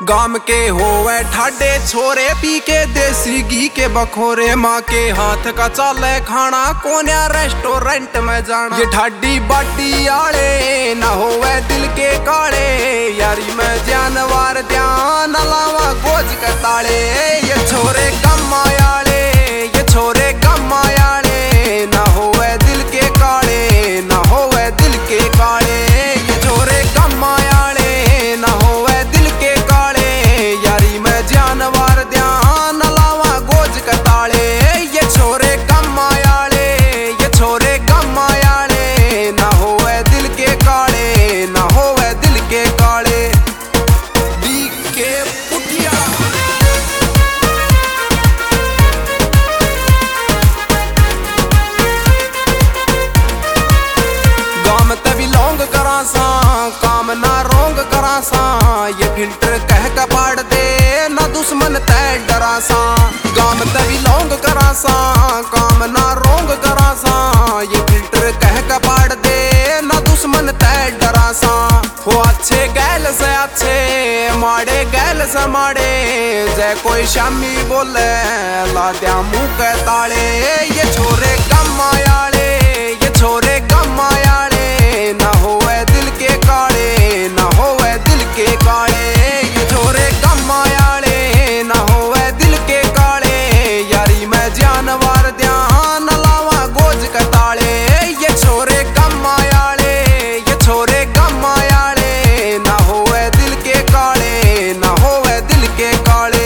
गाम के होवे ठाडे छोरे पी के देसी घी के बखोरे। माँ के हाथ का चाले खाना कोन्या रेस्टोरेंट में जाना। ये ठाडी बाटी आले ना होवे दिल के काले। यारी में जानवर ध्यान अलावा गोज के ताले। ये छोरे कम आयाले, ये छोरे कम आयाले ना होवे दिल के काले, ना होवे दिल के काले। ये छोरे कम आयाले ना होवे दिल के काले। यारी में जानवर ध्यान अलावा गोज के ताले। ये छोरे कम आयाले, ये छोरे कम आयाले ना होवे दिल के काले, ना होवे दिल के काले। दी के पुठिया गाम तभी लौंग करा सा, काम ना रोंग करा सा। ये फिल्टर कह का पाड़ दे ना दुश्मन तय डरा सा। गाम तभी लौंग करा सा, काम ना रोंग करा सा। ये फिल्टर कह का पाड़ दे ना दुश्मन तय डरा सा। हो अच्छे गैल से अच्छे, माड़े गैल से माड़े। जय कोई शामी बोले ला दिया मुंह के ताले। ये छोरे कम आयाले, ये छोरे कम आयाले ना होवे दिल के काले, ना होवे दिल के काले। ये छोरे कम आयाले ना होवे दिल के काले। यारी में जानवर ध्यान अलावा गोज के ताले। ये छोरे कम आयाले, ये छोरे कम आयाले ना होवे दिल के काले, ना होवे दिल के काले।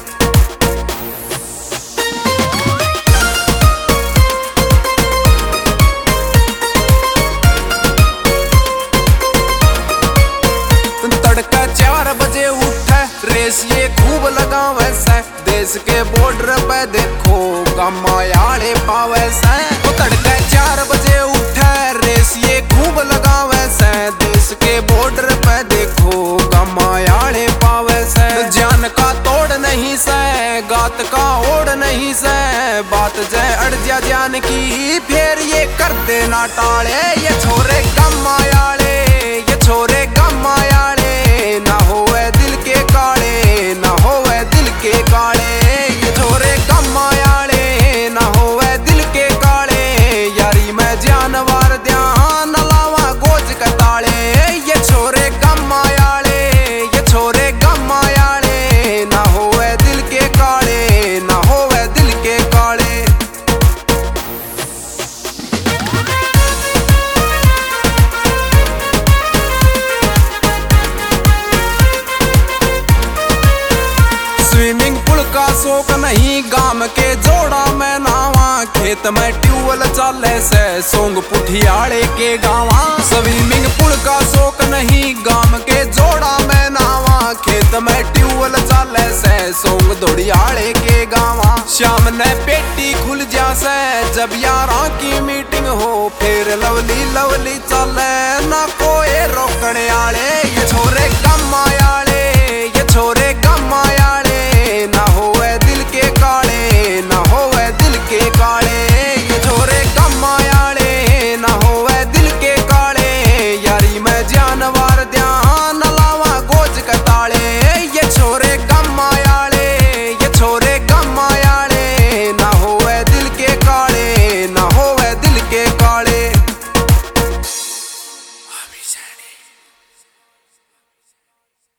तड़का 4 बजे उठे रेस ये खूब लगावे से। देश के बॉर्डर पे देखो गमायाले पावे से। वो तड़का 4 बजे उठे रेस ये खूब लगावे से। देश के बॉर्डर पे देखो गमायाले पावे से। जान का तोड़ नहीं से, गात का ओढ़ नहीं से। बात जय अड़ जा जान की फिर ये कर देना टाले। ये छोरे कम आयाले, ये छोरे कम आयाले ना होवे दिल के काले, ना होवे दिल के काले। ये छोरे कम आयाले ना होवे दिल के काले। यारी में जानवर ध्यान अलावा गोज के ताले। ये छोरे कम आयाले, ये छोरे कम आयाले ना होवे दिल के काले, ना होवे दिल के काले। स्विमिंग पूल का शौक नहीं गाम के जोड़ा में नावा। खेत में ट्यूबवेल चाले से सोंग पुठियाड़े के गावा। स्विमिंग पूल का शौक नहीं गाम के जोड़ा में नावा। खेत में ट्यूबवेल चाले से सोंग दौड़ियाड़े के गावा। शाम ने पेटी खुल जा से जब यारा की मीटिंग हो। फिर लवली लवली चले ना कोई रोकने आले। ये छोरे कम आया